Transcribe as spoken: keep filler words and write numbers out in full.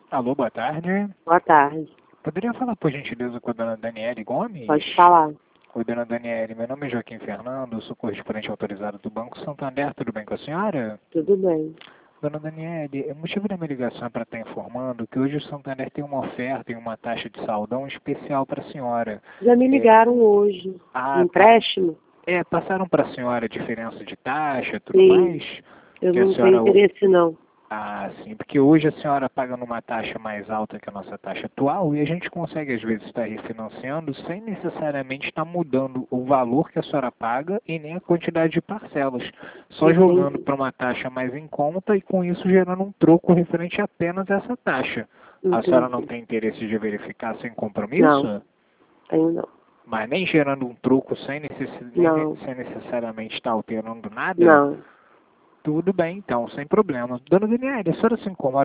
Alô, boa tarde. Boa tarde. Poderia falar, por gentileza, com a dona Daniele Gomes? Pode falar. Oi, dona Daniele. Meu nome é Joaquim Fernando, sou correspondente autorizado do Banco Santander. Tudo bem com a senhora? Tudo bem. Dona Daniele, o motivo da minha ligação é para estar informando que hoje o Santander tem uma oferta e uma taxa de saldão especial para a senhora. Já me ligaram hoje. Ah, Empréstimo? É, passaram para a senhora a diferença de taxa e tudo Sim. mais? Eu Que a não senhora... tenho interesse, não. Ah, sim, porque hoje a senhora paga numa taxa mais alta que a nossa taxa atual e a gente consegue, às vezes, estar refinanciando sem necessariamente estar mudando o valor que a senhora paga e nem a quantidade de parcelas. Só Entendi. jogando para uma taxa mais em conta e com isso gerando um troco referente apenas a essa taxa. A Entendi. senhora não tem interesse de verificar sem compromisso? Não, tenho não. Mas nem gerando um troco sem, necess... Não. sem necessariamente estar alterando nada? Não. Tudo bem, então, sem problema. Dona Daniela, a senhora se incomoda